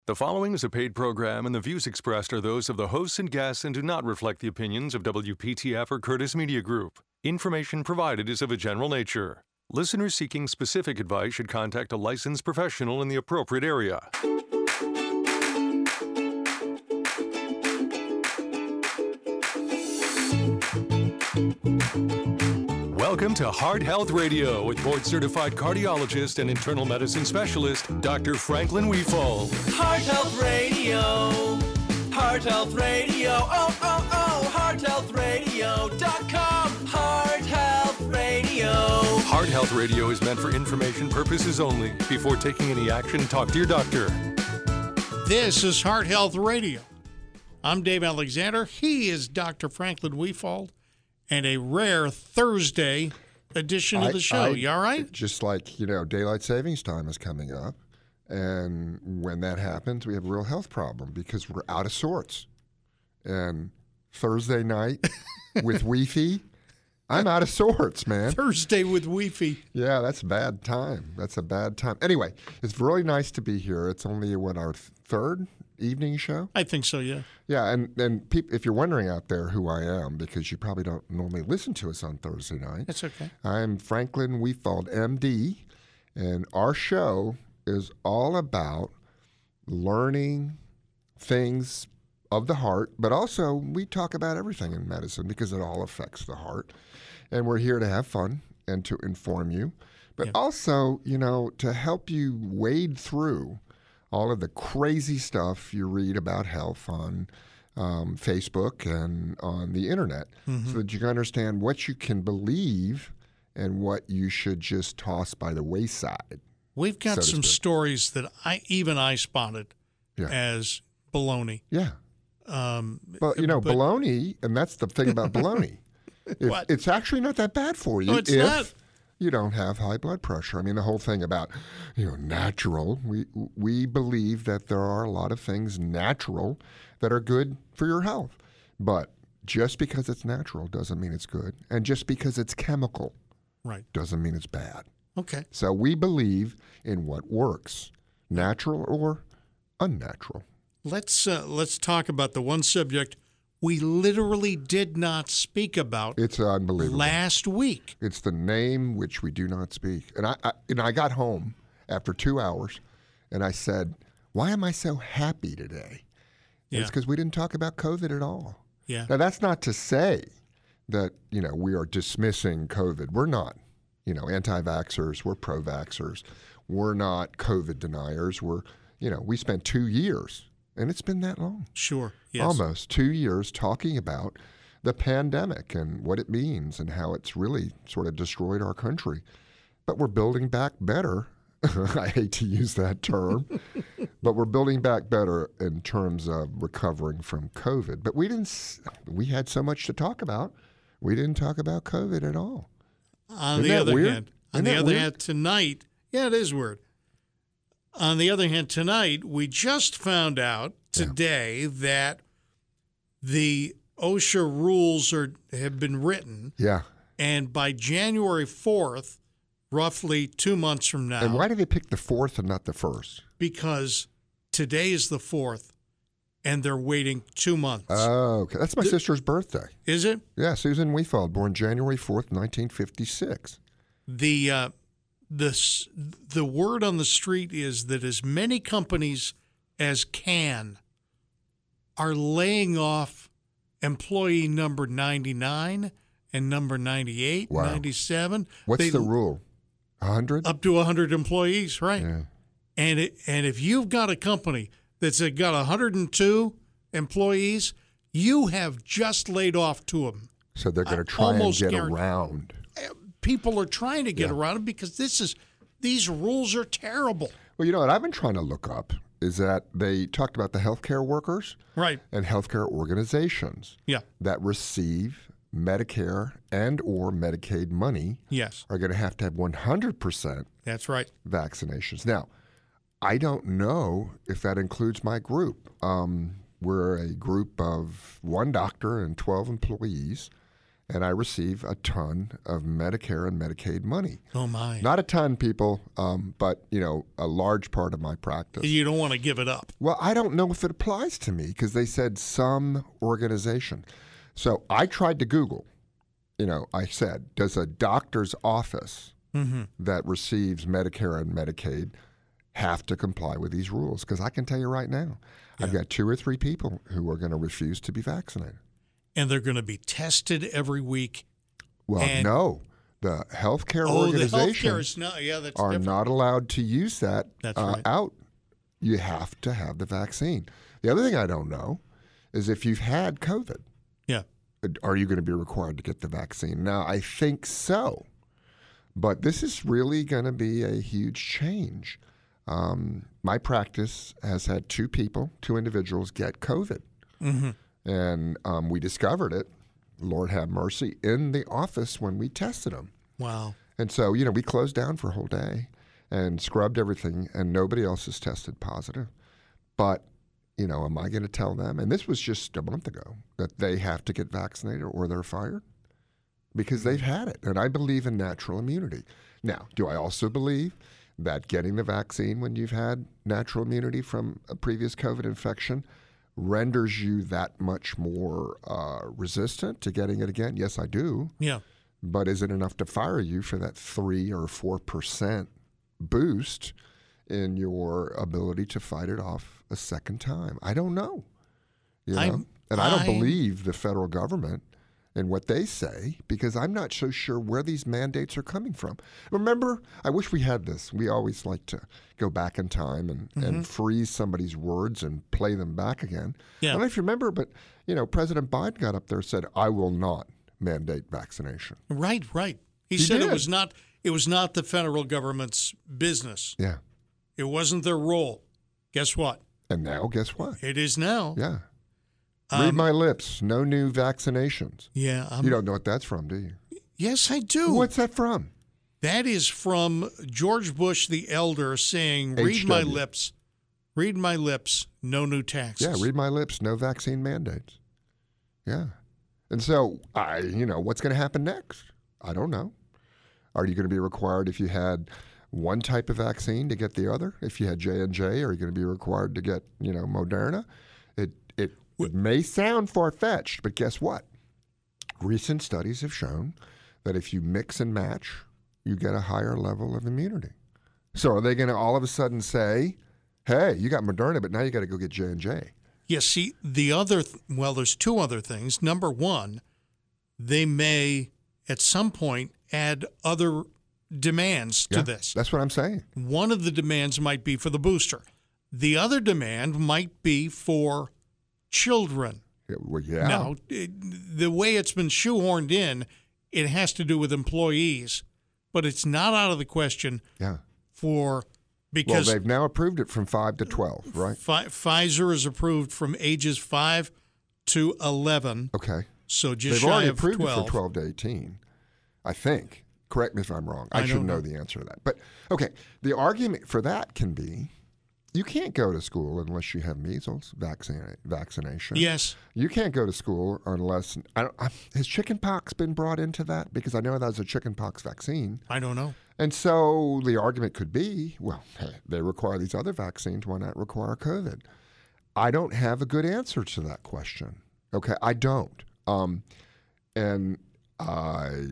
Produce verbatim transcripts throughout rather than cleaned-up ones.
The following is a paid program, and the views expressed are those of the hosts and guests and do not reflect the opinions of W P T F or Curtis Media Group. Information provided is of a general nature. Listeners seeking specific advice should contact a licensed professional in the appropriate area. Welcome to Heart Health Radio with board-certified cardiologist and internal medicine specialist, Doctor Franklin Weefald. Heart Health Radio, Heart Health Radio, oh, oh, oh, heart health radio dot com, Heart Health Radio. Heart Health Radio is meant for information purposes only. Before taking any action, talk to your doctor. This is Heart Health Radio. I'm Dave Alexander. He is Doctor Franklin Weefald. And a rare Thursday edition I, of the show. I, you all right? Just like, you know, daylight savings time is coming up. And when that happens, we have a real health problem because we're out of sorts. And Thursday night with Wi-Fi, I'm out of sorts, man. Thursday with Wi-Fi. Yeah, that's a bad time. That's a bad time. Anyway, it's really nice to be here. It's only, what, our third evening show? I think so, yeah. Yeah, and, and peop, if you're wondering out there who I am, because you probably don't normally listen to us on Thursday night. That's okay. I'm Franklin Weefald, M D, and our show is all about learning things of the heart, but also we talk about everything in medicine because it all affects the heart. And we're here to have fun and to inform you, but yeah. also, you know, to help you wade through all of the crazy stuff you read about health on um, Facebook and on the internet, mm-hmm. so that you can understand what you can believe and what you should just toss by the wayside. We've got so some stories that I even I spotted yeah. as baloney. Yeah. Um, well, you know, but, baloney, and that's the thing about baloney. If, it's actually not that bad for you. No, it's if, not. You don't have high blood pressure. I mean, the whole thing about, you know, natural, we we believe that there are a lot of things natural that are good for your health. But just because it's natural doesn't mean it's good. And just because it's chemical right. doesn't mean it's bad. Okay. So we believe in what works, natural or unnatural. Let's uh, let's talk about the one subject we literally did not speak about. It's unbelievable. Last week. It's the name which we do not speak. And I, I, and I got home after two hours, and I said, why am I so happy today? Yeah. It's because we didn't talk about COVID at all. Yeah. Now, that's not to say that, you know, we are dismissing COVID. We're not, you know, anti-vaxxers. We're pro-vaxxers. We're not COVID deniers. We're, you know, we spent two years. And it's been that long. Sure, yes. Almost two years talking about the pandemic and what it means and how it's really sort of destroyed our country. But we're building back better. I hate to use that term. But we're building back better in terms of recovering from COVID. But we didn't. We had so much to talk about. We didn't talk about COVID at all. On Isn't the that other weird? hand, on Isn't the that other weird? hand, tonight, yeah, it is weird. On the other hand, tonight, we just found out today yeah. that the OSHA rules are have been written. Yeah. And by January fourth, roughly two months from now. And why did they pick the fourth and not the first? Because today is the fourth, and they're waiting two months. Oh, okay. That's my the, sister's birthday. Is it? Yeah, Susan Weefald, born January fourth, nineteen fifty-six. The... Uh, The, the word on the street is that as many companies as can are laying off employee number ninety-nine and number ninety-eight, wow. ninety-seven. What's they, the rule? one hundred? Up to one hundred employees, right. Yeah. And it, and if you've got a company that's got one hundred two employees, you have just laid off two of them. So they're going to try and get guaranteed. around. People are trying to get yeah. around it because this is these rules are terrible. Well, you know what I've been trying to look up is that they talked about the healthcare workers right. and healthcare organizations yeah. that receive Medicare and or Medicaid money yes. are going to have to have one hundred percent That's right. vaccinations. Now, I don't know if that includes my group. Um, we're a group of one doctor and twelve employees. and I receive a ton of Medicare and Medicaid money. Oh, my. Not a ton, people, um, but, you know, a large part of my practice. You don't want to give it up. Well, I don't know if it applies to me because they said some organization. So I tried to Google. You know, I said, does a doctor's office mm-hmm. that receives Medicare and Medicaid have to comply with these rules? Because I can tell you right now, yeah. I've got two or three people who are going to refuse to be vaccinated. And they're going to be tested every week. Well, and no. The healthcare oh, organizations the not, yeah, that's are different. not allowed to use that that's uh, right. out. You have to have the vaccine. The other thing I don't know is if you've had COVID, yeah, are you going to be required to get the vaccine? Now, I think so. But this is really going to be a huge change. Um, my practice has had two people, two individuals get COVID. Mm-hmm. And um, we discovered it, Lord have mercy, in the office when we tested them. Wow. And so, you know, we closed down for a whole day and scrubbed everything, and nobody else has tested positive. But, you know, am I going to tell them, and this was just a month ago, that they have to get vaccinated or they're fired? Because they've had it, and I believe in natural immunity. Now, do I also believe that getting the vaccine when you've had natural immunity from a previous COVID infection renders you that much more uh, resistant to getting it again? Yes, I do. Yeah. But is it enough to fire you for that three or four percent boost in your ability to fight it off a second time? I don't know. You know? I'm, and I don't I'm, believe the federal government and what they say, because I'm not so sure where these mandates are coming from. Remember, I wish we had this. We always like to go back in time and, mm-hmm. and freeze somebody's words and play them back again. Yeah. I don't know if you remember, but you know, President Biden got up there and said, I will not mandate vaccination. Right, right. He, he said did. it was not it was not the federal government's business. Yeah. It wasn't their role. Guess what? And now, guess what? It is now. Yeah. Um, Read my lips. No new vaccinations. Yeah. I'm, you don't know what that's from, do you? Yes, I do. What's that from? That is from George Bush the Elder saying, read H W my lips. Read my lips. No new taxes. Yeah, read my lips. No vaccine mandates. Yeah. And so, I, you know, what's going to happen next? I don't know. Are you going to be required if you had one type of vaccine to get the other? If you had J and J, are you going to be required to get, you know, Moderna? It it, it may sound far-fetched, but guess what? Recent studies have shown that if you mix and match, you get a higher level of immunity. So are they going to all of a sudden say, hey, you got Moderna, but now you got to go get J and J? Yes, see, the other, th- well, there's two other things. Number one, they may at some point add other demands to Yeah, this. That's what I'm saying. One of the demands might be for the booster. The other demand might be for children. Yeah, well, yeah. Now, it, the way it's been shoehorned in, it has to do with employees, but it's not out of the question Yeah. for because well, they've now approved it from five to twelve, right? Fi- Pfizer is approved from ages five to eleven. Okay. So just They've shy already of approved twelve. it for twelve to eighteen, I think. Correct me if I'm wrong. I, I should don't know. know the answer to that. But, okay, the argument for that can be you can't go to school unless you have measles vaccine, vaccination. Yes. You can't go to school unless I don't, I, has chickenpox been brought into that? Because I know that's a chickenpox vaccine. I don't know. And so the argument could be, well, hey, they require these other vaccines. Why not require COVID? I don't have a good answer to that question. Okay, I don't. Um, and I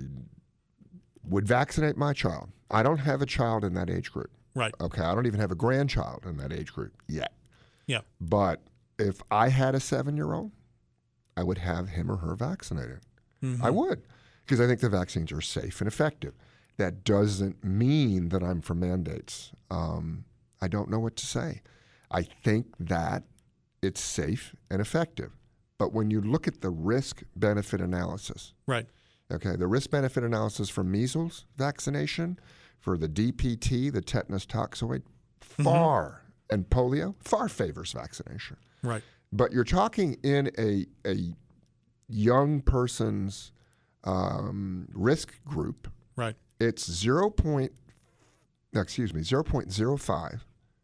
would vaccinate my child. I don't have a child in that age group. Right. Okay, I don't even have a grandchild in that age group yet. Yeah. But if I had a seven-year-old, I would have him or her vaccinated. Mm-hmm. I would, because I think the vaccines are safe and effective. That doesn't mean that I'm for mandates. Um, I don't know what to say. I think that it's safe and effective. But when you look at the risk-benefit analysis, right? Okay, the risk-benefit analysis for measles vaccination, for the D P T, the tetanus toxoid, far, mm-hmm. and polio, far favors vaccination. Right. But you're talking in a a young person's um, risk group. Right. It's zero point, excuse me, zero point zero five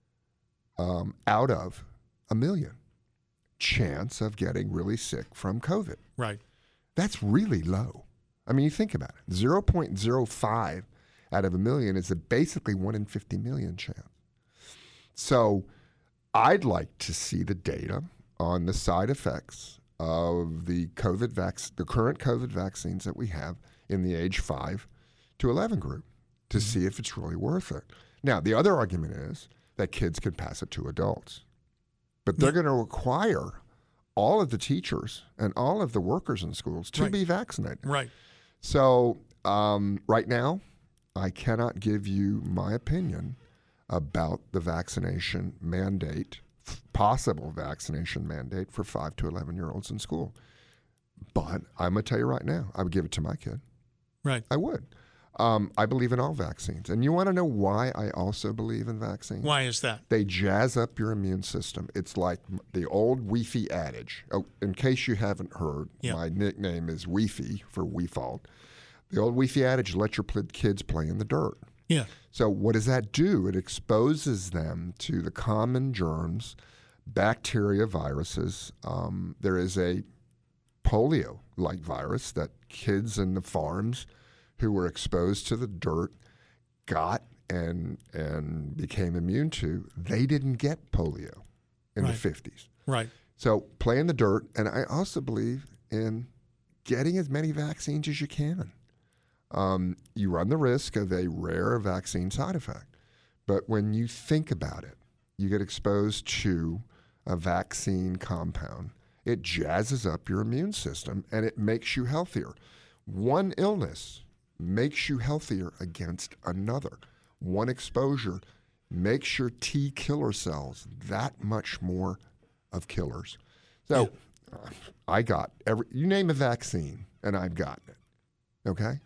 um, out of a million chance of getting really sick from COVID. Right. That's really low. I mean, you think about it. zero point zero five out of a million is a basically one in fifty million chance. So I'd like to see the data on the side effects of the COVID vac- the current COVID vaccines that we have in the age five to eleven group to mm-hmm. see if it's really worth it. Now, the other argument is that kids can pass it to adults. But they're yeah. going to require all of the teachers and all of the workers in schools to right. be vaccinated. Right. So um, right now, I cannot give you my opinion about the vaccination mandate, possible vaccination mandate for five to eleven-year-olds in school. But I'm going to tell you right now, I would give it to my kid. Right. I would. Um, I believe in all vaccines. And you want to know why I also believe in vaccines? Why is that? They jazz up your immune system. It's like the old Wi-Fi adage. Oh, in case you haven't heard, yeah. my nickname is Wi-Fi for We-Fault. The old Wi-Fi adage, let your kids play in the dirt. Yeah. So what does that do? It exposes them to the common germs, bacteria, viruses. Um, there is a polio-like virus that kids in the farms who were exposed to the dirt got and and became immune to. They didn't get polio in right. the fifties. Right. So play in the dirt. And I also believe in getting as many vaccines as you can. Um, you run the risk of a rare vaccine side effect. But when you think about it, you get exposed to a vaccine compound. It jazzes up your immune system and it makes you healthier. One illness makes you healthier against another. One exposure makes your T killer cells that much more of killers. So yeah. uh, I got every, you name a vaccine and I've gotten it. Okay?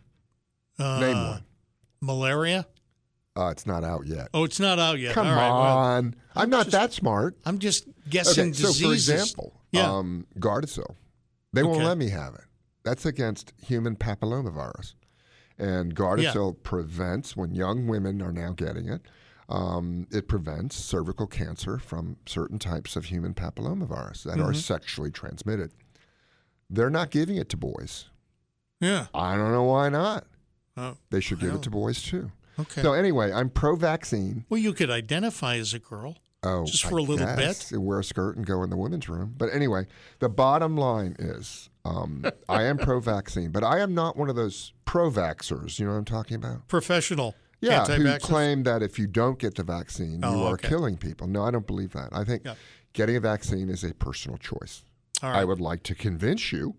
Uh, Name one. Malaria? Uh, it's not out yet. Oh, it's not out yet. Come All right, on. well, I'm, I'm not just, that smart. I'm just guessing okay, diseases. So, for example, yeah. um, Gardasil. They won't okay. let me have it. That's against human papillomavirus. And Gardasil yeah. prevents, when young women are now getting it, um, it prevents cervical cancer from certain types of human papillomavirus that mm-hmm. are sexually transmitted. They're not giving it to boys. Yeah. I don't know why not. Oh, they should give it to boys too. Okay. So anyway, I'm pro-vaccine. Well, you could identify as a girl. Oh, just for I a little guess, bit. And wear a skirt and go in the women's room. But anyway, the bottom line is um, I am pro-vaccine, but I am not one of those pro-vaxxers. You know what I'm talking about? Professional. Yeah, who claim that if you don't get the vaccine, oh, you are okay. killing people. No, I don't believe that. I think yeah. getting a vaccine is a personal choice. All right. I would like to convince you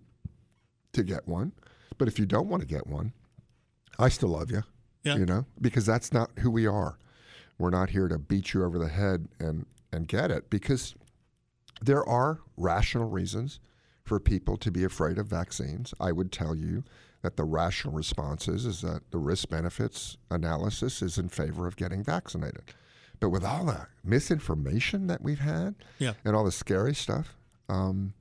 to get one, but if you don't want to get one, I still love you. Yeah. You know, because that's not who we are. We're not here to beat you over the head and, and get it, because there are rational reasons for people to be afraid of vaccines. I would tell you that the rational response is, is that the risk-benefits analysis is in favor of getting vaccinated. But with all the misinformation that we've had yeah. and all the scary stuff, um,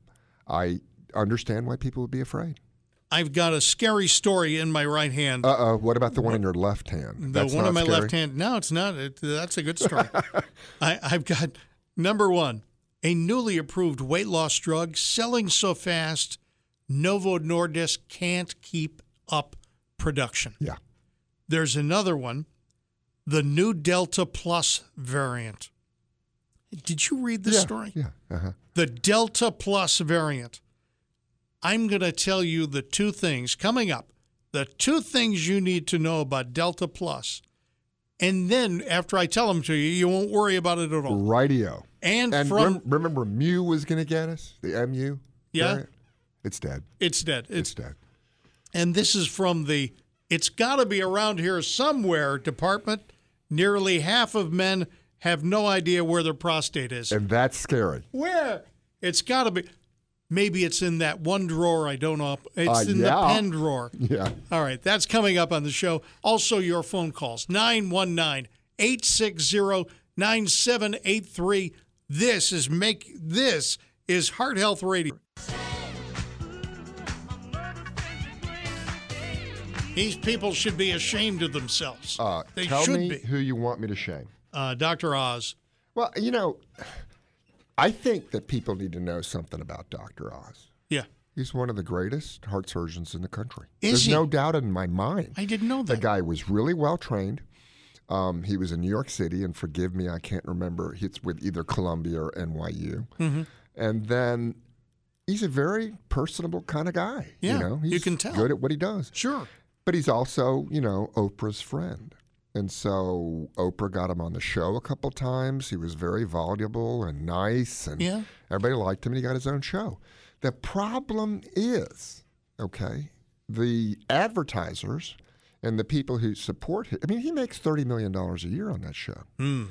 I understand why people would be afraid. I've got a scary story in my right hand. Uh-oh. What about the one in your left hand? The That's one in my scary? left hand. No, it's not. It, that's a good story. I, I've got, number one, a newly approved weight loss drug selling so fast, Novo Nordisk can't keep up production. Yeah. There's another one, the new Delta Plus variant. Did you read this yeah, story? Yeah. Uh-huh. The Delta Plus variant. I'm going to tell you the two things coming up, the two things you need to know about Delta Plus. And then after I tell them to you, you won't worry about it at all. Radio. And, and from rem- remember, Mu was going to get us, the M U? Yeah. Variant? It's dead. It's dead. It's, it's dead. And this is from the It's Got to Be Around Here Somewhere department. Nearly half of men have no idea where their prostate is. And that's scary. Where? It's got to be. Maybe it's in that one drawer I don't know. It's uh, in yeah. the pen drawer. Yeah. All right. That's coming up on the show. Also, your phone calls, nine one nine, eight six zero, nine seven eight three. This is make this is Heart Health Radio. These people should be ashamed of themselves. Uh, they tell should me be. who you want me to shame. Uh, Doctor Oz. Well, you know, I think that people need to know something about Doctor Oz. Yeah. He's one of the greatest heart surgeons in the country. Is There's he? no doubt in my mind. I didn't know that. The guy was really well trained. Um, he was in New York City, and forgive me, I can't remember. It's with either Columbia or N Y U. Mm-hmm. And then he's a very personable kind of guy. Yeah, you know? He's you can tell. good at what he does. Sure. But he's also, you know, Oprah's friend. And so Oprah got him on the show a couple times. He was very voluble and nice, and Yeah. everybody liked him, and he got his own show. The problem is, okay, the advertisers and the people who support him, I mean, he makes thirty million dollars a year on that show. Hmm.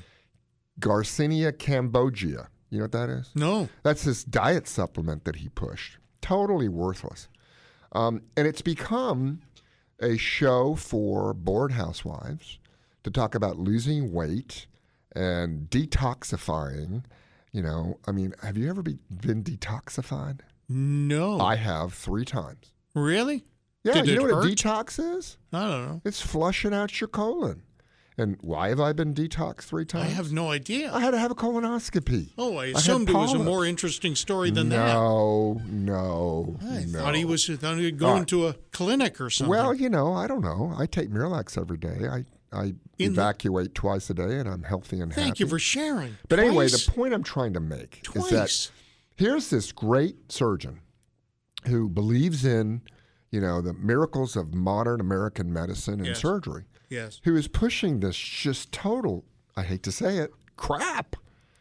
Garcinia Cambogia, you know what that is? No. That's this diet supplement that he pushed. Totally worthless. Um, and it's become a show for bored housewives to talk about losing weight and detoxifying. You know, I mean, have you ever be, been detoxified? No. I have three times. Really? Yeah, Did you it know what hurt? a detox is? I don't know. It's flushing out your colon. And why have I been detoxed three I times? have no idea. I had to have a colonoscopy. oh, I had assumed it was a polyps. more interesting story than that. No, no, I no. thought he was thought he was going right. to a clinic or something. Well, you know, I don't know. I take Miralax every day. I, I In the- evacuate twice a day, and I'm healthy and happy. Thank you for sharing. But anyway, Twice? the point I'm trying to make is that Twice. here's this great surgeon who believes in, you know, the miracles of modern American medicine and Yes. surgery, Yes. who is pushing this just total, I hate to say it, crap.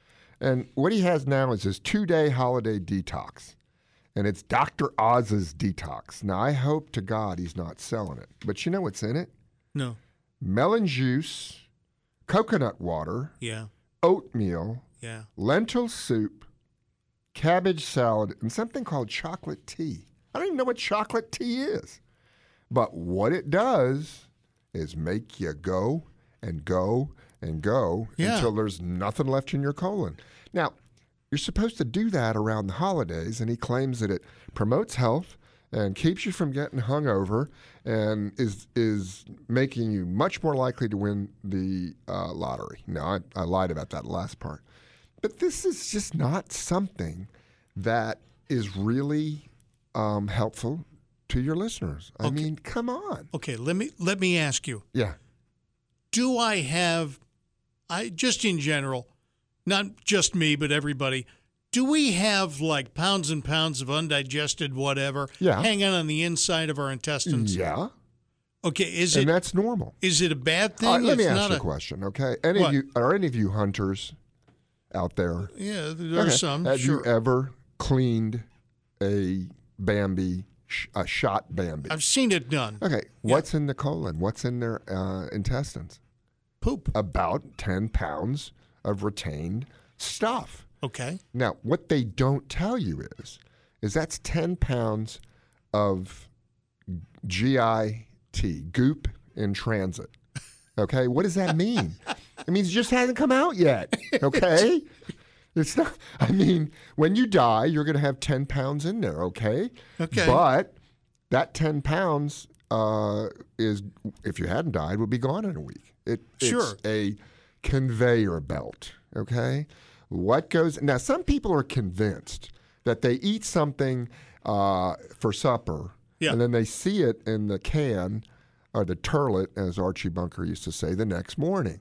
And what he has now is his two-day holiday detox. And it's Doctor Oz's detox. Now, I hope to God he's not selling it. But you know what's in it? No. Melon juice, coconut water, Yeah. oatmeal, Yeah. lentil soup, cabbage salad, and something called chocolate tea. I don't even know what chocolate tea is. But what it does is make you go and go and go Yeah. until there's nothing left in your colon. Now, you're supposed to do that around the holidays, and he claims that it promotes health and keeps you from getting hungover and is is making you much more likely to win the uh, lottery. No, I, I lied about that last part. But this is just not something that is really um, helpful to your listeners. I Okay. mean, come on. Okay, let me let me ask you. Yeah. Do I have I just in general, not just me but everybody, do we have like pounds and pounds of undigested whatever Yeah. hanging on the inside of our intestines? Yeah. Okay, is And it that's normal. is it a bad thing? All right, let me It's ask not you a a- question, okay? Any What? of you are any of you hunters out there? Yeah, there are Okay. some. Have sure. you ever cleaned a Bambi, sh- a shot Bambi? I've seen it done. Okay, what's in the colon? What's in their uh, intestines? Poop. About ten pounds of retained stuff. Okay. Now, what they don't tell you is, is that's ten pounds of G I T, goop in transit. Okay, what does that mean? It means it just hasn't come out yet. Okay, it's not. I mean, when you die, you're going to have ten pounds in there. Okay. Okay. But that ten pounds uh, is, if you hadn't died, would be gone in a week. It, Sure. It's a conveyor belt. Okay. What goes now? Some people are convinced that they eat something uh, for supper, Yeah. and then they see it in the can or the turlet, as Archie Bunker used to say, the next morning.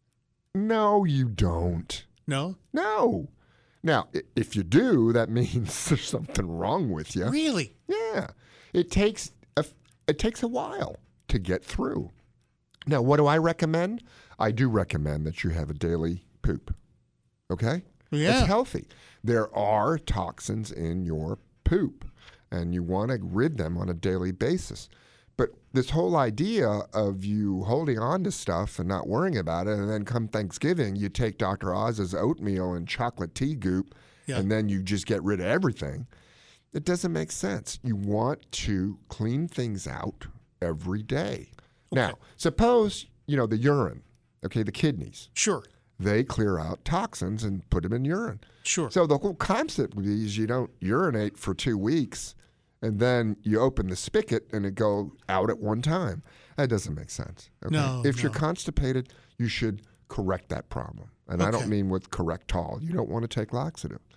No, you don't. No? No. Now, i- if you do, that means there's something wrong with you. Really? Yeah. It takes a, it takes a while to get through. Now, what do I recommend? I do recommend that you have a daily poop. Okay? Yeah. It's healthy. There are toxins in your poop, and you want to rid them on a daily basis. But this whole idea of you holding on to stuff and not worrying about it, and then come Thanksgiving, you take Doctor Oz's oatmeal and chocolate tea goop, Yeah. and then you just get rid of everything. It doesn't make sense. You want to clean things out every day. Now, suppose, you know, the urine, okay, the kidneys, Sure. they clear out toxins and put them in urine. Sure. So the whole concept would be is you don't urinate for two weeks and then you open the spigot and it go out at one time. That doesn't make sense. Okay? No, If you're no. constipated, you should correct that problem. And I Okay. don't mean with Correctol. You don't want to take laxative.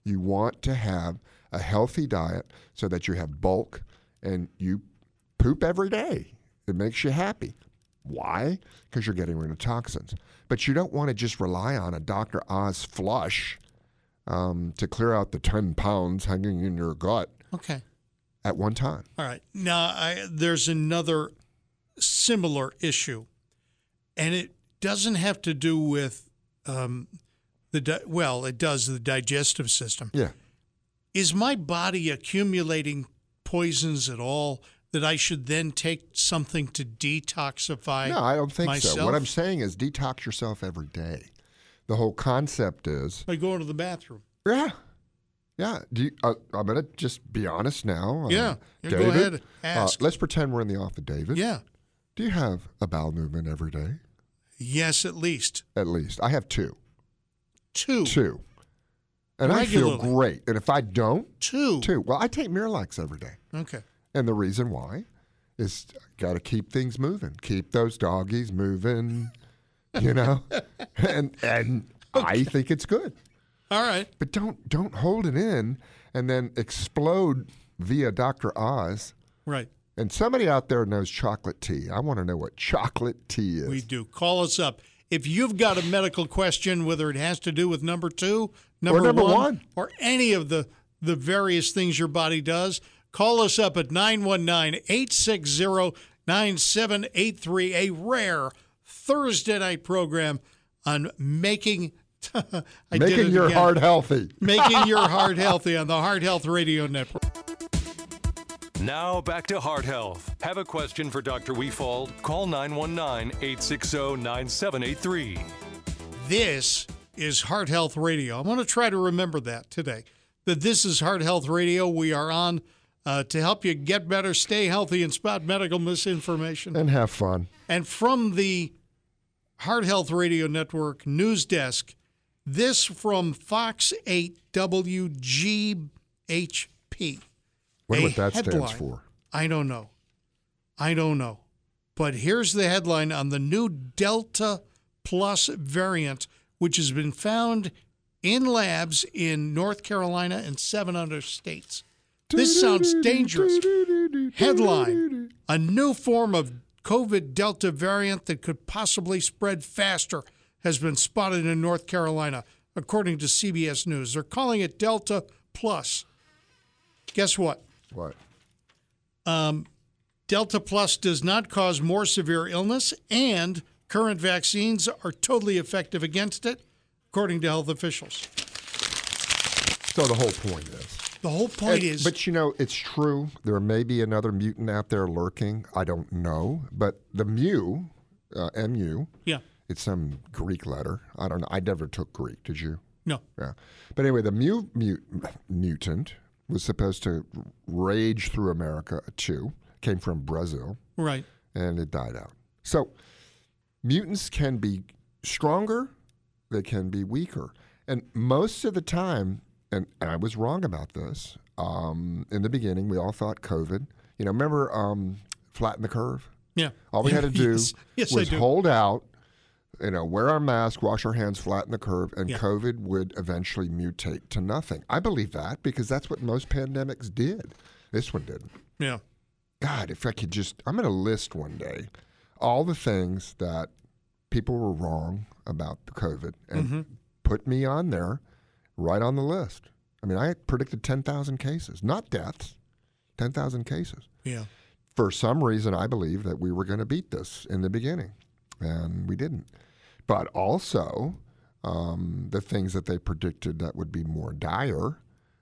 You want to have a healthy diet so that you have bulk and you poop every day. It makes you happy. Why? Because you're getting rid of toxins. But you don't want to just rely on a Doctor Oz flush um, to clear out the ten pounds hanging in your gut Okay. at one time. All right. Now, I, there's another similar issue, and it doesn't have to do with um, the di- well, it does the digestive system. Yeah. Is my body accumulating poisons at all that I should then take something to detoxify? No, I don't think myself? so. What I'm saying is detox yourself every day. The whole concept is, By going to the bathroom. yeah, yeah. Do you, uh, I'm going to just be honest now. Um, Yeah. Yeah, go David, ahead, uh, ask. let's pretend we're in the office, David. Yeah. Do you have a bowel movement every day? Yes, at least At least. I have two. two. Two. And I feel Regularly. great. And if I don't, Two. two. Well, I take Miralax every day. Okay. And the reason why is got to keep things moving. Keep those doggies moving, you know? and and I think it's good. All right. But don't don't hold it in and then explode via Doctor Oz. Right. And somebody out there knows chocolate tea. I want to know what chocolate tea is. We do. Call us up. If you've got a medical question, whether it has to do with number two, number, number one, one. or any of the, the various things your body does, call us up at nine one nine, eight six zero, nine seven eight three, a rare Thursday night program on making I did Making it your again. heart healthy. Making your heart healthy on the Heart Health Radio Network. Now back to Heart Health. Have a question for Doctor Weefald? Call nine one nine, eight six zero, nine seven eight three. This is Heart Health Radio. I want to try to remember that today, that this is Heart Health Radio. We are on uh, to help you get better, stay healthy, and spot medical misinformation. And have fun. And from the Heart Health Radio Network news desk, this from Fox eight W G H P. Wonder A what that stands headline. for. I don't know. I don't know. But here's the headline on the new Delta Plus variant, which has been found in labs in North Carolina and seven other states. This sounds dangerous. Headline: a new form of COVID Delta variant that could possibly spread faster has been spotted in North Carolina, according to C B S News. They're calling it Delta Plus. Guess what? What? Um, Delta Plus does not cause more severe illness, and current vaccines are totally effective against it, according to health officials. So the whole point is. The whole point And- is, But you know, it's true. There may be another mutant out there lurking. I don't know. But the mu, uh, M U, yeah, it's some Greek letter. I don't know. I never took Greek. Did you? no, Yeah. But anyway, the mu, mu mutant was supposed to rage through America too. Came from Brazil, right, and it died out. So mutants can be stronger. They can be weaker. And most of the time, and, and I was wrong about this, um, in the beginning, we all thought COVID, you know, remember um, flatten the curve? yeah. All we had to do yes, yes, I was do. hold out, you know, wear our mask, wash our hands, flatten the curve, and Yeah. COVID would eventually mutate to nothing. I believe that because that's what most pandemics did. This one didn't. Yeah, God, if I could just, I'm going to list one day all the things that people were wrong about the COVID and Mm-hmm. put me on there, right on the list. I mean, I predicted ten thousand cases, not deaths, ten thousand cases. yeah. For some reason, I believe that we were going to beat this in the beginning, and we didn't. But also, um, the things that they predicted that would be more dire,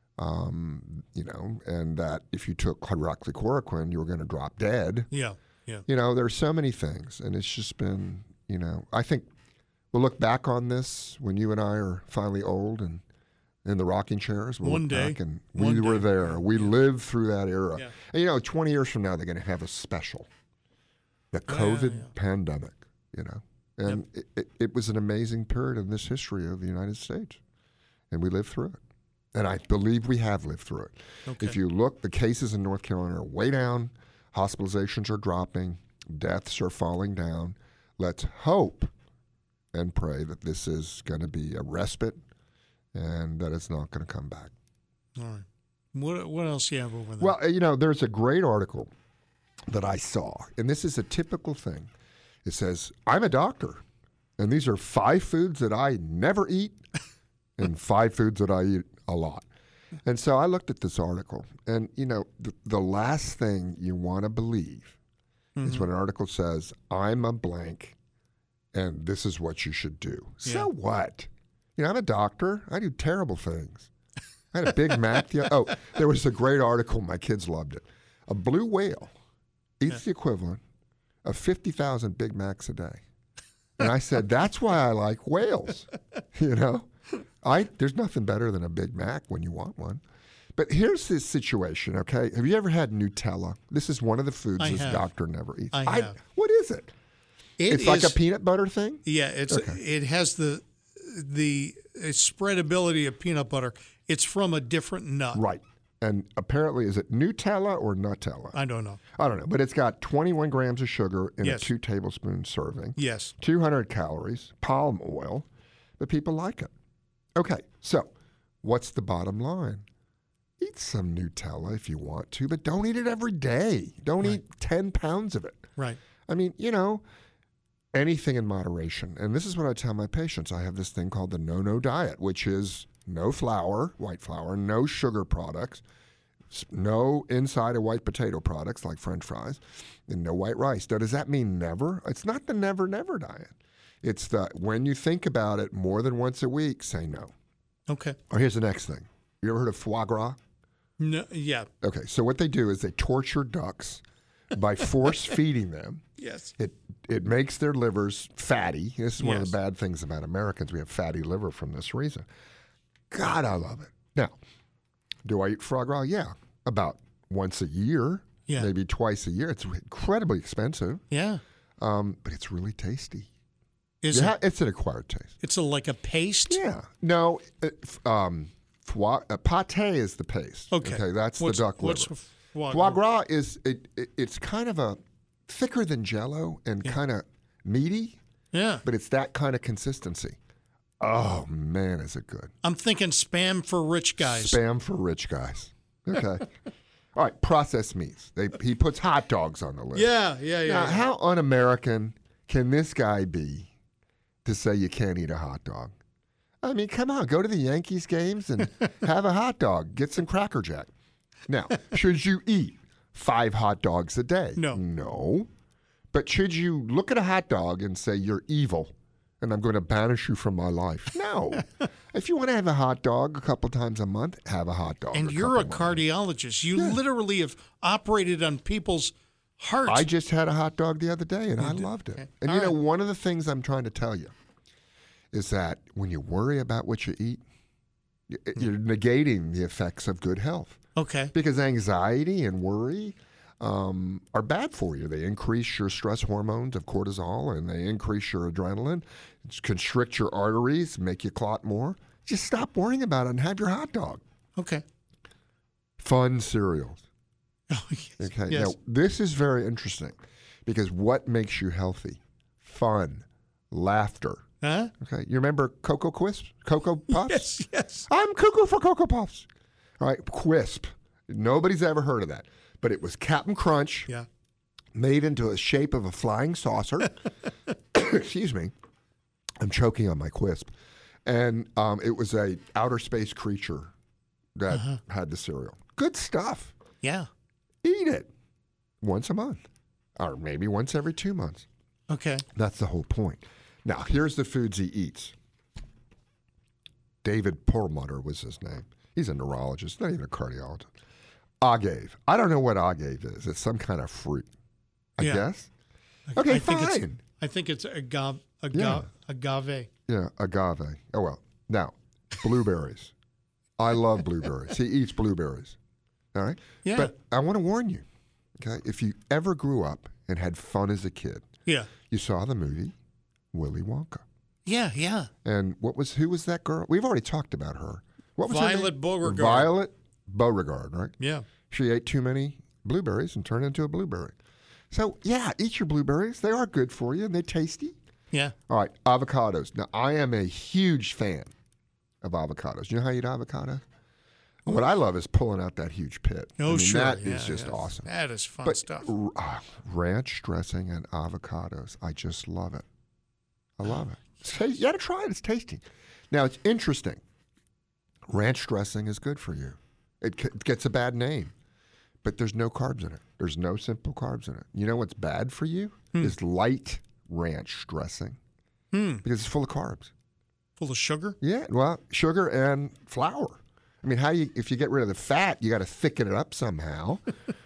um, you know, and that if you took hydroxychloroquine, you were going to drop dead. Yeah, yeah. You know, there's so many things, and it's just been, you know, I think we'll look back on this when you and I are finally old and in the rocking chairs. We'll One look day. back and we One were day. there. We lived through that era. Yeah. And, you know, twenty years from now, they're going to have a special, the Yeah, COVID yeah. pandemic, you know. And it, it, it was an amazing period in this history of the United States, and we lived through it. And I believe we have lived through it. Okay. If you look, the cases in North Carolina are way down. Hospitalizations are dropping. Deaths are falling down. Let's hope and pray that this is going to be a respite and that it's not going to come back. All right. What what else do you have over there? Well, you know, there's a great article that I saw, and this is a typical thing. It says, I'm a doctor, and these are five foods that I never eat and five foods that I eat a lot. And so I looked at this article, and, you know, the, the last thing you want to believe mm-hmm. is when an article says, I'm a blank, and this is what you should do. Yeah. So what? You know, I'm a doctor. I do terrible things. I had a Big Mac. The, oh, there was a great article. My kids loved it. A blue whale eats yeah. the equivalent of fifty thousand Big Macs a day. And I said, that's why I like whales. You know, I there's nothing better than a Big Mac when you want one. But here's this situation, okay? Have you ever had Nutella? This is one of the foods I this have. doctor never eats. I I, have. What is it? It it's is, like a peanut butter thing? Yeah, it's okay. it has the the spreadability of peanut butter. It's from a different nut. Right. And apparently, is it Nutella or Nutella? I don't know. I don't know. But it's got twenty-one grams of sugar in Yes. a two tablespoon serving. Yes. two hundred calories, palm oil. But people like it. Okay. So what's the bottom line? Eat some Nutella if you want to, but don't eat it every day. Don't Right. eat ten pounds of it. Right. I mean, you know, anything in moderation. And this is what I tell my patients. I have this thing called the no-no diet, which is no flour, white flour, no sugar products, s- no inside of white potato products like French fries, and no white rice. Now, does that mean never? It's not the never, never diet. It's the when you think about it more than once a week, say no. Okay. Or here's the next thing. You ever heard of foie gras? No, yeah. Okay, so what they do is they torture ducks by force feeding them. Yes. It it makes their livers fatty. This is one Yes. of the bad things about Americans. We have fatty liver from this reason. God, I love it. Now, do I eat foie gras? Yeah, about once a year, Yeah. maybe twice a year. It's incredibly expensive, Yeah. um, but it's really tasty. Is Yeah, it? it's an acquired taste. It's a, like a paste. Yeah. No, it, f- um, foie, uh, pate is the paste. Okay. that's What's- the duck what's liver. foie Foie gras? gras is it, it, it's kind of a thicker than Jell-O and Yeah. kind of meaty, Yeah. but it's that kind of consistency. Oh man, is it good? I'm thinking spam for rich guys. Spam for rich guys. Okay. All right, processed meats. They, he puts hot dogs on the list. Yeah, yeah, yeah. Now, yeah. how un-American can this guy be to say you can't eat a hot dog? I mean, come on, go to the Yankees games and have a hot dog. Get some Cracker Jack. Now, should you eat five hot dogs a day? No. No. But should you look at a hot dog and say, you're evil and I'm going to banish you from my life? No. If you want to have a hot dog a couple times a month, have a hot dog. And you're a couple months. cardiologist. You Yeah. literally have operated on people's hearts. I just had a hot dog the other day, and I loved it. Okay. And All you know, right. one of the things I'm trying to tell you is that when you worry about what you eat, y- you're negating the effects of good health. Okay. Because anxiety and worry um, are bad for you. They increase your stress hormones of cortisol, and they increase your adrenaline, constrict your arteries, make you clot more. Just stop worrying about it and have your hot dog. Okay. Fun cereals. Oh, yes. Okay. Yes. Now, this is very interesting because what makes you healthy? Fun, laughter. Huh? Okay. You remember Cocoa Crisp? Cocoa Puffs? Yes, yes. I'm cuckoo for Cocoa Puffs. All right. Quisp. Nobody's ever heard of that. But it was Captain Crunch Yeah. made into a shape of a flying saucer. Excuse me. I'm choking on my Quisp. And um, it was a outer space creature that Uh-huh. had the cereal. Good stuff. Yeah. Eat it once a month or maybe once every two months. Okay. That's the whole point. Now, here's the foods he eats. David Perlmutter was his name. He's a neurologist, not even a cardiologist. Agave. I don't know what agave is. It's some kind of fruit, I Yeah. guess. Okay, I think it's fine. I think it's agave agave Yeah. agave. Yeah, agave. Oh, well. Now, blueberries. I love blueberries. He eats blueberries. All right? Yeah. But I want to warn you, okay? If you ever grew up and had fun as a kid, Yeah. you saw the movie Willy Wonka. Yeah, yeah. And what was who was that girl? We've already talked about her. What was her Violet name? Beauregard. Violet Beauregard, right? Yeah. She ate too many blueberries and turned into a blueberry. So, yeah, eat your blueberries. They are good for you and they're tasty. Yeah. All right, avocados. Now, I am a huge fan of avocados. You know how you eat avocado? What I love is pulling out that huge pit. Oh, I mean, sure. That yeah, is just yeah. awesome. That is fun But stuff. uh, ranch dressing and avocados, I just love it. I love it. It's tasty. You got to try it. It's tasty. Now, it's interesting. Ranch dressing is good for you. It, c- it gets a bad name, but there's no carbs in it. There's no simple carbs in it. You know what's bad for you? Hmm. Is light ranch dressing Hmm. because it's full of carbs. Full of sugar? Yeah, well, sugar and flour. I mean, how do you, if you get rid of the fat, you got to thicken it up somehow.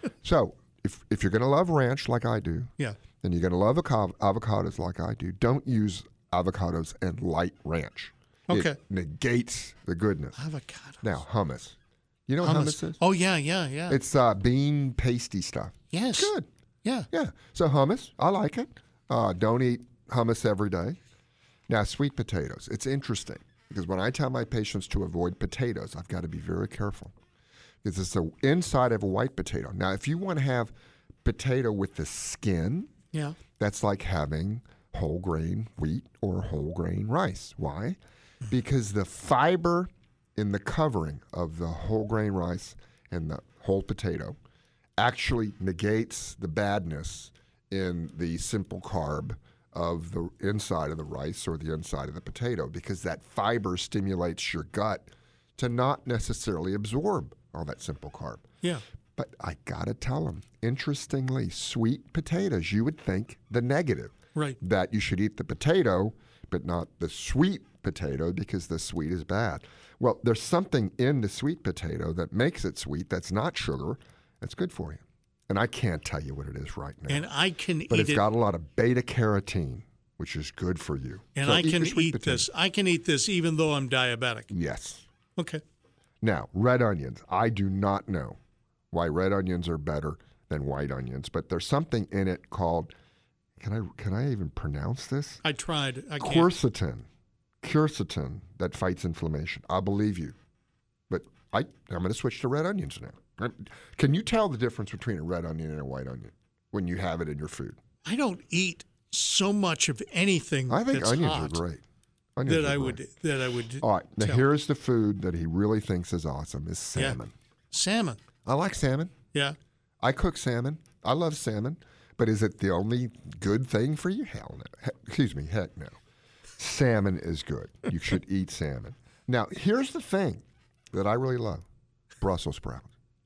So if if you're going to love ranch like I do, Yeah. and you're going to love avo- avocados like I do, don't use avocados and light ranch. Okay. It negates the goodness. Avocado. Now, hummus. You know what hummus, is? Oh, yeah, yeah, yeah. It's uh, bean pasty stuff. yes. Good. Yeah. Yeah. So hummus, I like it. Uh, don't eat hummus every day. Now, sweet potatoes. It's interesting because when I tell my patients to avoid potatoes, I've got to be very careful because it's the inside of a white potato. Now, if you want to have potato with the skin, Yeah. that's like having whole grain wheat or whole grain rice. Why? Because the fiber in the covering of the whole grain rice and the whole potato actually negates the badness in the simple carb of the inside of the rice or the inside of the potato because that fiber stimulates your gut to not necessarily absorb all that simple carb. Yeah. But I gotta tell them, interestingly, sweet potatoes, you would think the negative, Right. that you should eat the potato, but not the sweet potato because the sweet is bad. Well, there's something in the sweet potato that makes it sweet that's not sugar, that's good for you. And I can't tell you what it is right now. And I can but eat it's it. got a lot of beta carotene, which is good for you. and So I eat can your sweet eat potato. this. I can eat this even though I'm diabetic. Yes. Okay. Now, red onions. I do not know why red onions are better than white onions, but there's something in it called, can I can I even pronounce this? I tried. I can't. Quercetin. Quercetin that fights inflammation. I believe you. But I, I'm going to switch to red onions now. Can you tell the difference between a red onion and a white onion when you have it in your food? I don't eat so much of anything I think that's onions hot are great. Onions that are I great. would that I would All right, now tell. here's the food that he really thinks is awesome is Yeah. salmon. Salmon. I like salmon. Yeah. I cook salmon. I love salmon. But is it the only good thing for you? Hell no. He- excuse me, heck no. Salmon is good. You should eat salmon. Now, here's the thing that I really love. Brussels sprouts.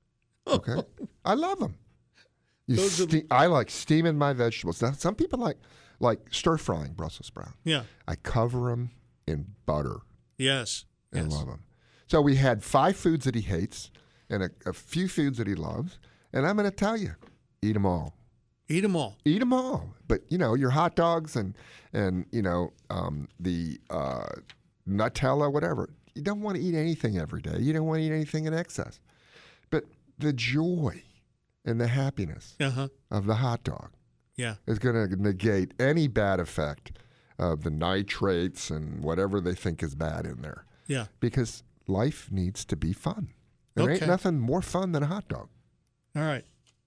Okay? I love them. You Those are- ste- I like steaming my vegetables. Now, some people like like stir frying Brussels sprouts. Yeah. I cover them in butter Yes. and Yes. love them. So we had five foods that he hates and a, a few foods that he loves. And I'm going to tell you, eat them all. Eat them all. Eat them all. But, you know, your hot dogs and, and you know, um, the uh, Nutella, whatever. You don't want to eat anything every day. You don't want to eat anything in excess. But the joy and the happiness Uh huh. of the hot dog Yeah. is going to negate any bad effect of the nitrates and whatever they think is bad in there. Yeah. Because life needs to be fun. There ain't Okay. nothing more fun than a hot dog. All right.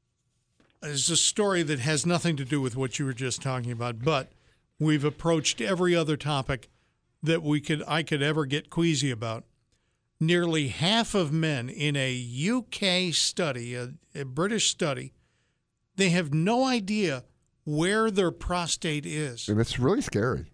It's a story that has nothing to do with what you were just talking about, but we've approached every other topic that we could I could ever get queasy about. Nearly half of men in a U K study, a, a British study, they have no idea where their prostate is. And it's really scary.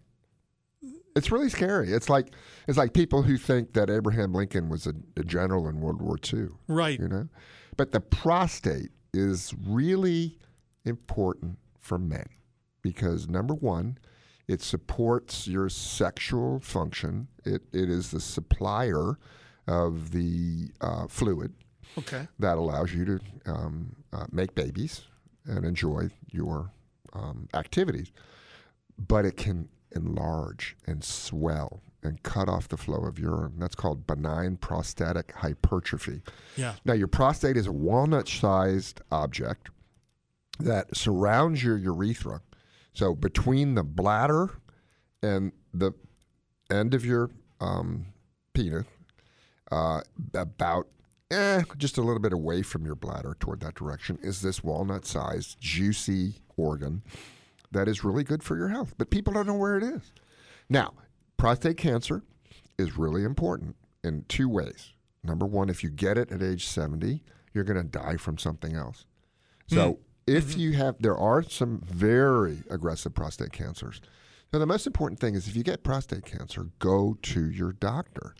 It's really scary. It's like it's like people who think that Abraham Lincoln was a, a general in World War Two. Right. You know? But the prostate is really important for men because number one, it supports your sexual function. It it is the supplier of the uh, fluid Okay. that allows you to um, uh, make babies and enjoy your um, activities. But it can enlarge and swell and cut off the flow of urine. That's called benign prostatic hypertrophy. Yeah. Now, your prostate is a walnut-sized object that surrounds your urethra. So between the bladder and the end of your um, penis, uh, about eh, just a little bit away from your bladder toward that direction, is this walnut-sized, juicy organ that is really good for your health. But people don't know where it is. Now, prostate cancer is really important in two ways. Number one, if you get it at age seventy, you're going to die from something else. So mm. if mm-hmm. you have, there are some very aggressive prostate cancers. Now, the most important thing is if you get prostate cancer, go to your doctor.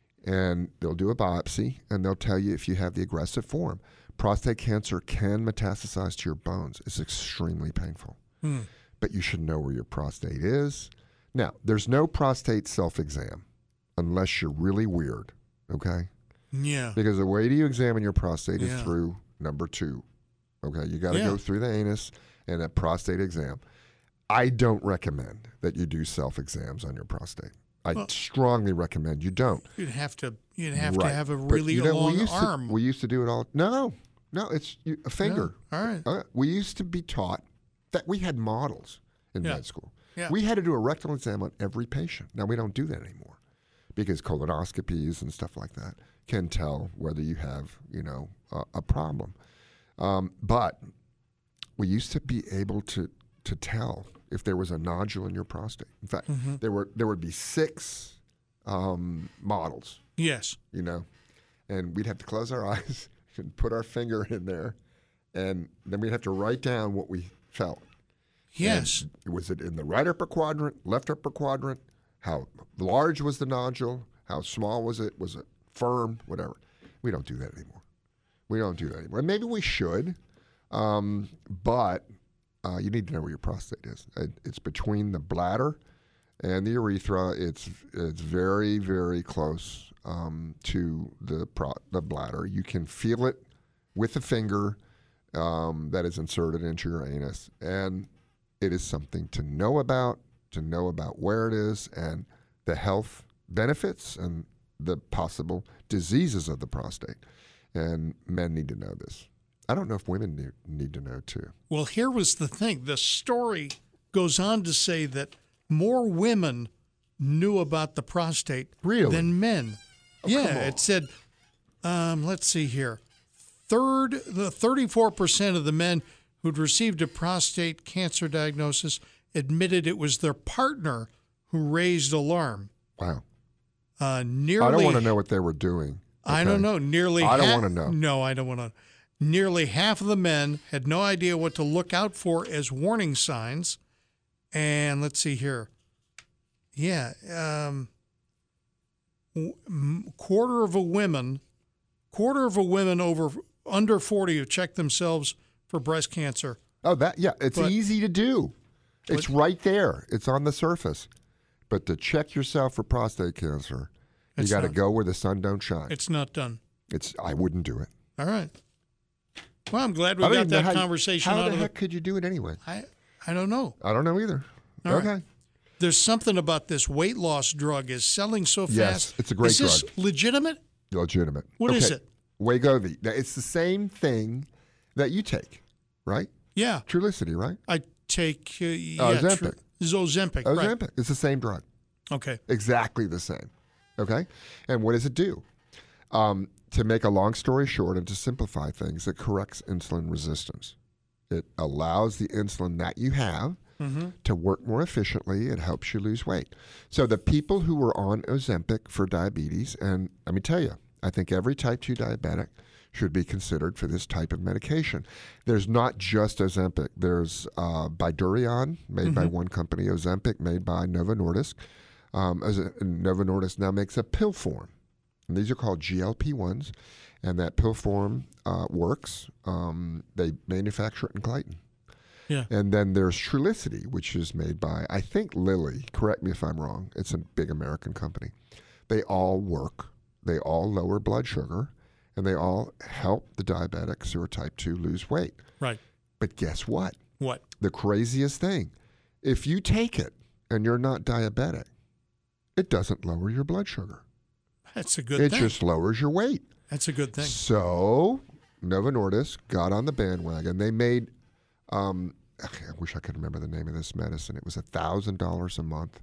And they'll do a biopsy, and they'll tell you if you have the aggressive form. Prostate cancer can metastasize to your bones. It's extremely painful. Mm. But you should know where your prostate is. Now, there's no prostate self-exam unless you're really weird, okay? Yeah. Because the way you examine your prostate yeah. is through number two, okay? You got to yeah. go through the anus and a prostate exam. I don't recommend that you do self-exams on your prostate. I well, strongly recommend you don't. You'd have to. You'd have right. to have a really but, you know, long we used arm. To, we used to do it all. No, no, it's a finger. No. All right. Uh, we used to be taught that we had models in yeah. med school. Yeah. We had to do a rectal exam on every patient. Now we don't do that anymore because colonoscopies and stuff like that can tell whether you have, you know, a, a problem. Um, but we used to be able to to tell if there was a nodule in your prostate. In fact, mm-hmm. there were there would be six um, models. Yes. You know, and we'd have to close our eyes and put our finger in there, and then we'd have to write down what we felt. Yes. And was it in the right upper quadrant, left upper quadrant? How large was the nodule? How small was it? Was it firm? Whatever. We don't do that anymore. We don't do that anymore. Maybe we should, um, but... Uh, you need to know where your prostate is. It, it's between the bladder and the urethra. It's it's very, very close um, to the pro- the bladder. You can feel it with a finger um, that is inserted into your anus. And it is something to know about, to know about where it is and the health benefits and the possible diseases of the prostate. And men need to know this. I don't know if women need, need to know, too. Well, here was the thing. The story goes on to say that more women knew about the prostate really? than men. Oh, yeah, it said, um, let's see here, third, the thirty-four percent of the men who'd received a prostate cancer diagnosis admitted it was their partner who raised alarm. Wow. Uh, nearly, I don't want to know what they were doing. Okay? I don't know. Nearly. I don't ha- want to know. No, I don't want to. Nearly half of the men had no idea what to look out for as warning signs. And let's see here. Yeah. Um, quarter of a women, quarter of a women over under forty have checked themselves for breast cancer. Oh, that yeah. It's but, easy to do. It's but, right there. It's on the surface. But to check yourself for prostate cancer, you got to go where the sun don't shine. It's not done. It's. I wouldn't do it. All right. Well, I'm glad we got that how, conversation how out the of heck it. could you do it anyway? I, I don't know. I don't know either. All okay. Right. There's something about this weight loss drug is selling so fast. Yes, it's a great drug. Is this legitimate? Legitimate. What okay. is it? Wegovy. Now, it's the same thing that you take, right? Yeah. Trulicity, right? I take uh, yeah, uh, Ozempic. Tru- Ozempic. Ozempic. Right. It's the same drug. Okay. Exactly the same. Okay. And what does it do? Um, to make a long story short and to simplify things, it corrects insulin resistance. It allows the insulin that you have mm-hmm. to work more efficiently. It helps you lose weight. So the people who were on Ozempic for diabetes, and let me tell you, I think every type two diabetic should be considered for this type of medication. There's not just Ozempic. There's uh, Bydureon, made mm-hmm. by one company, Ozempic, made by Novo Nordisk. Um, as a, Novo Nordisk now makes a pill form. And these are called G L P ones, and that pill form uh, works. Um, they manufacture it in Clayton. Yeah. And then there's Trulicity, which is made by, I think, Lilly. Correct me if I'm wrong. It's a big American company. They all work. They all lower blood sugar, and they all help the diabetics who are type two lose weight. Right. But guess what? What? The craziest thing. If you take it and you're not diabetic, it doesn't lower your blood sugar. That's a good it thing. It just lowers your weight. That's a good thing. So Novo Nordisk got on the bandwagon. They made, um, I wish I could remember the name of this medicine. It was one thousand dollars a month.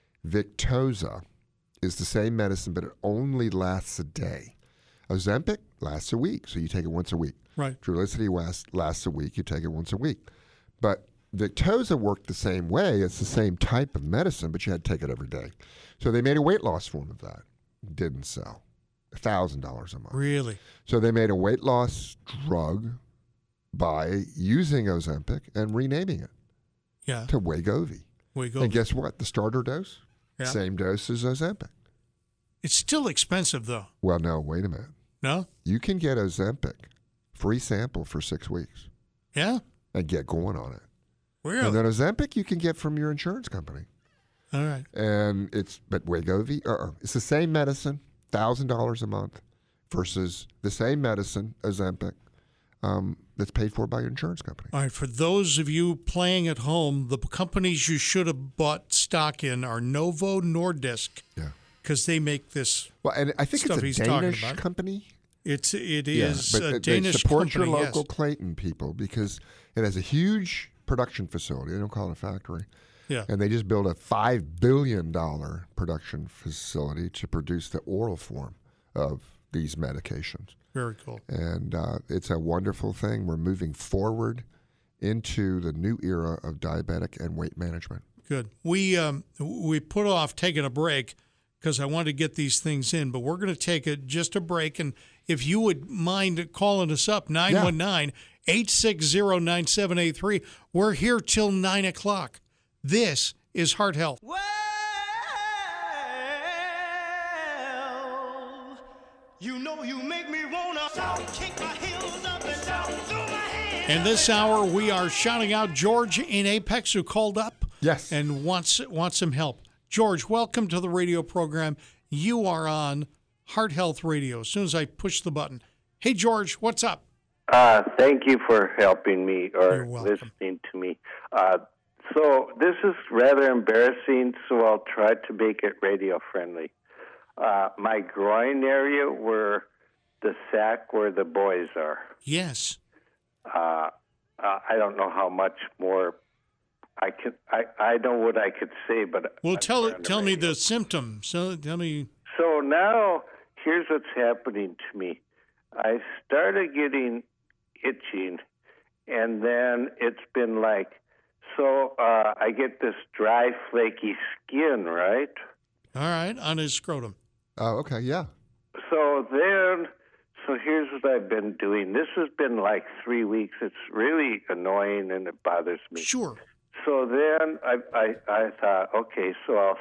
Victoza is the same medicine, but it only lasts a day. Ozempic lasts a week, so you take it once a week. Right. Trulicity lasts a week, you take it once a week. But Victoza worked the same way. It's the same type of medicine, but you had to take it every day. So they made a weight loss form of that. didn't sell. one thousand dollars a month. Really? So they made a weight loss drug by using Ozempic and renaming it Yeah. to Wegovy. We go. And guess what? The starter dose? Yeah. Same dose as Ozempic. It's still expensive, though. Well, no, wait a minute. No? You can get Ozempic, free sample for six weeks, Yeah? and get going on it. Really? And then Ozempic you can get from your insurance company. All right. And it's, but Wegovy, uh-uh. It's the same medicine, one thousand dollars a month, versus the same medicine, Ozempic, um, that's paid for by your insurance company. All right. For those of you playing at home, the companies you should have bought stock in are Novo Nordisk. Yeah. Because they make this. Well, and I think Stuff it's he's a talking Danish about. company. It's it Yeah, is but a they Danish support company. your local Yes. Clayton people because it has a huge production facility. They don't call it a factory. Yeah. And they just built a five billion dollars production facility to produce the oral form of these medications. Very cool. And uh, it's a wonderful thing. We're moving forward into the new era of diabetic and weight management. Good. We um we put off taking a break because I wanted to get these things in, but we're going to take a, just a break. And if you would mind calling us up, nine one nine, eight six zero, nine seven eight three. We're here till nine o'clock. This is Heart Health. Well, you know you make me wanna kick my heels up and down, throw my hands. And this hour, we are shouting out George in Apex who called up Yes. and wants wants some help. George, welcome to the radio program. You are on Heart Health Radio. As soon as I push the button. Hey, George, what's up? Uh, thank you for helping me or You're welcome. listening to me. Uh, so this is rather embarrassing, so I'll try to make it radio friendly. Uh, my groin area, where the sac where the boys are. Yes. Uh, uh, I don't know how much more I can. I, I know what I could say, but Well, I'm tell on the tell me radio. the symptoms. So tell me. So now, here's what's happening to me. I started getting itching, and then it's been like, so uh, I get this dry, flaky skin, right? All right, on his scrotum. Oh, okay. Yeah. So then, so here's what I've been doing. This has been like three weeks. It's really annoying, and it bothers me. Sure. So then I, I, I thought, okay, so I'll